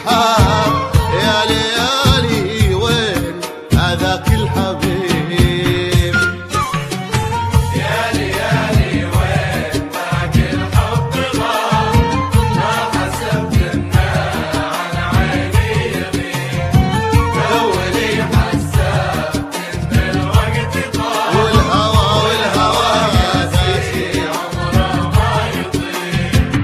الحال يا ليالي وين هذاك الحبيب يا ليالي وين ذاك الحب غاب ما حسبت انه عن عيني يغيب لو لي حسبت ان الوقت طال والهوى في عمره ما يطيب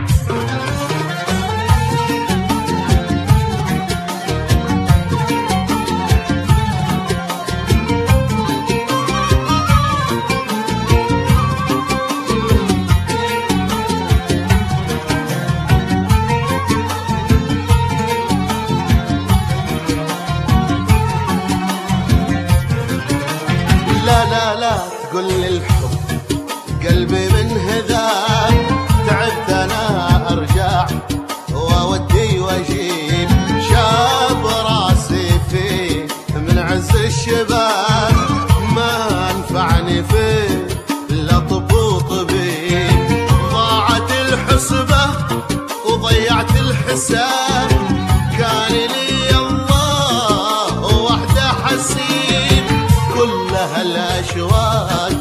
لا لا لا تقول لي الحب قلبي من هذاك تعبت انا ارجع واودي واجيب شاب راسي فيه من عز الشباب ما انفعني فيه لا طب وطبيب ضاعت الحسبة وضيعت الحساب كان لي الله وحده حسيب كل هالاشواق